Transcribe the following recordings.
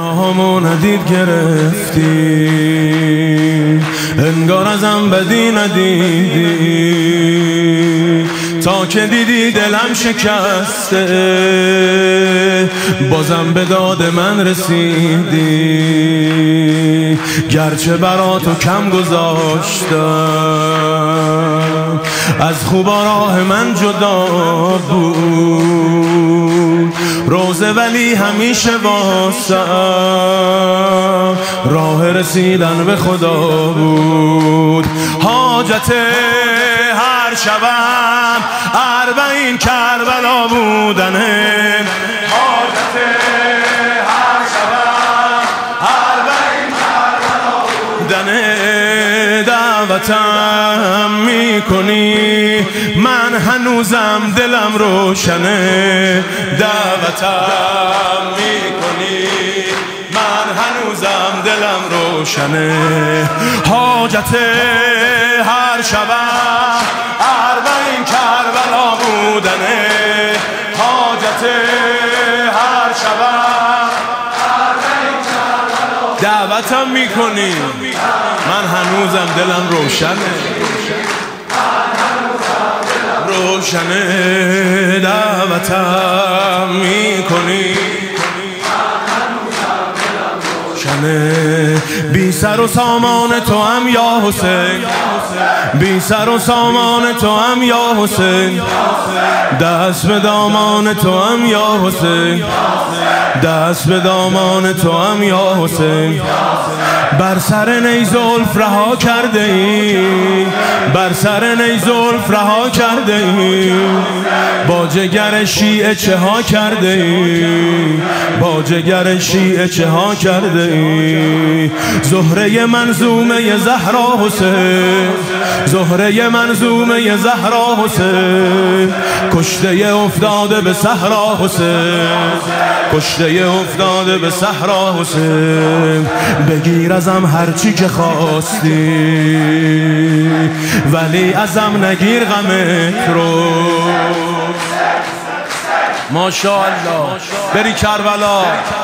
نگاهامو ندید گرفتی، انگار ازم بدی ندیدی، تا که دیدی دلم شکسته بازم به داد من رسیدی. گرچه برا تو کم گذاشتم، از خوبا راه من جدا بود، روزه ولی همیشه واسم راه رسیدن به خدا بود. حاجت هر شبم 40 کربلا بودنه، حاجت هر شبم 40 کربلا بودنه. دعوتم میکنی من هنوزم دلم روشنه، دعوتم میکنی من هنوزم دلم روشنه. حاجت هر شبم 40 کربلا بودنه، حاجت هر شبم 40 کربلا. دعوتم میکنی من هنوزم دلم روشنه، روشنه. دعوتم میکنی بی سر و سامان تو هم یا حسین، بی سر و سامان تو هم یا حسین، دست به دامان تو هم یا حسین، دست به دامان تو هم یا حسین. بر سر نی زلف رها کرده ای، بر سر نی زلف رها کرده ای، با جگر شیعه چه ها کرده ای، با جگر شیعه چه ها کرده ای. زهره منظومه زهرا حسین، زهره منظومه زهرا حسین، کشته افتاده به صحرا حسین، کشته افتاده به صحرا حسین. بگیر ازم هرچی که خواستی، ولی ازم نگیر غمت رو. ماشاءالله بری کربلا.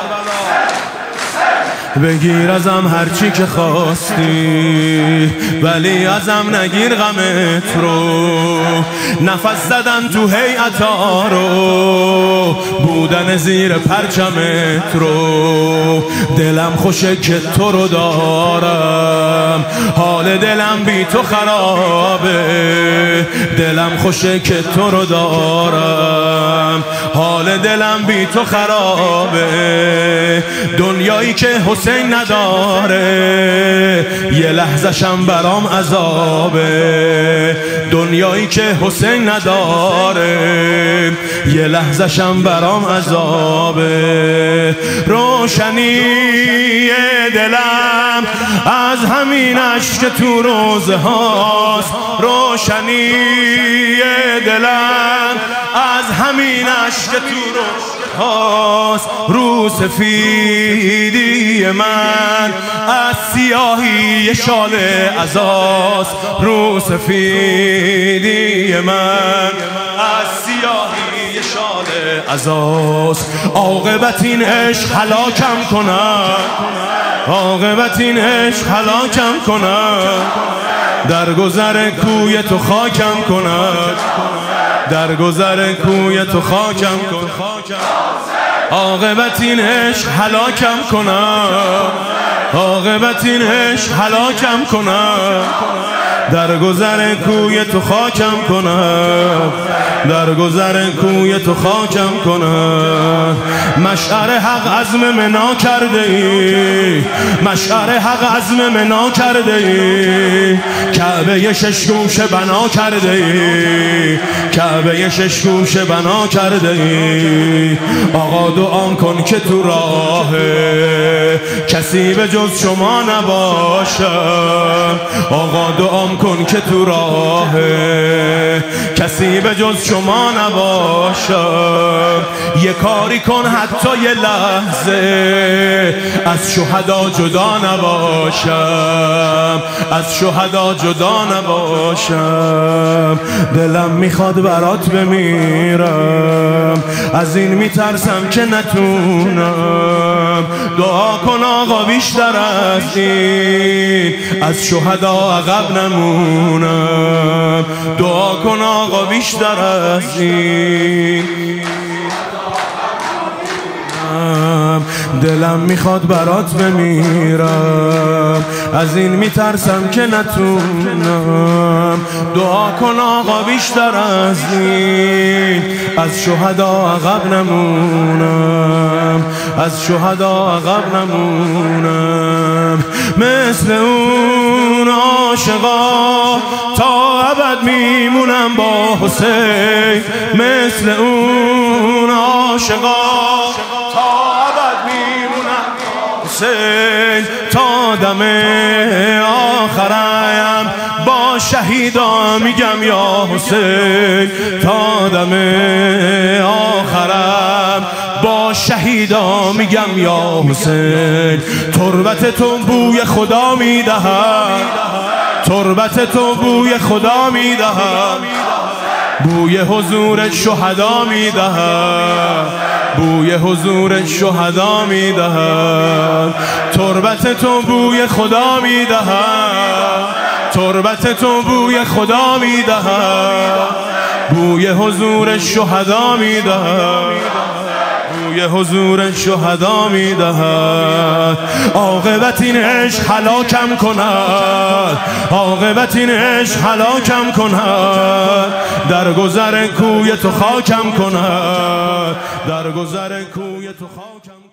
بگیر ازم هرچی که خواستی، ولی ازم نگیر غمت رو. نفس زدن تو هیئتا رو، بودن زیر پرچمت رو. دلم خوشه که تو رو دارم، حال دلم بی تو خرابه. دلم خوشه که تو رو دارم، حال دلم بی تو خرابه. دنیایی که حسین نداره یه لحظه‌شم برام عذابه، دنیایی که حسین نداره یه لحظه‌شم برام عذابه. روشنی دلم از همین اشک تو روزه هاست، روشنی دلم از همین اشک تو روزه هاست. رو سفیدی من از سیاهی شال عزاست، رو سفیدی من از سیاهی شال عزاست. عاقبت این عشق هلاکم کنم، عاقبت این عشق هلاکم کنم، در گذر کوی تو خاکم کند، در گذر کوی تو خاکم کن. عاقبت این عشق هلاکم کنم، عاقبت این عشق هلاکم کنم، در گذر کوی تو خاکم کنم، در گذر کوی تو خاکم کنم. مشعر حق عزم منا کرده ای، مشعر حق عزم منا کرده ای، کعبه 6 گوشه بنا کرده ای، کعبه 6 گوشه بنا کرده ای. آقا دعا کن که تو راه کسی به جز شما نباشم، آقا دعا کن که تو راه کسی به جز شما نباشم. یه کاری کن حتی یه لحظه از شهدا جدا نباشم، از شهدا جدا نباشم. دلم میخواد برات بمیرم، از این میترسم که نتونم. دعا کن آقا بیشتر از این، از شهدا عقب نمونم. دعا کن آقا بیشتر از این. دلم میخواد برات بمیرم، از این میترسم که نتونم. دعا کن آقا بیشتر از این، از شهدا عقب نمونم، از شهدا عقب نمونم. مثل اون عاشقا تا ابد میمونم با حسین، مثل اون عاشقا تا دم آخرم با شهیدا میگم یا حسین، تا دم آخرم با شهیدا میگم یا حسین. تربت تو بوی خدا میدهد، تربت تو بوی خدا میدهد، بوی حضور شهدا میدهد، بوی حضور شهدا میدهد. تربت تو بوی خدا میدهد، تربت تو بوی خدا میدهد، بوی حضور شهدا میدهد، بوی حضور شهدا میدهد. عاقبت این عشق هلاکم کند، عاقبت این عشق هلاکم کند، در گذر کوی تو خاکم کند، در گذر کوی تو خاکم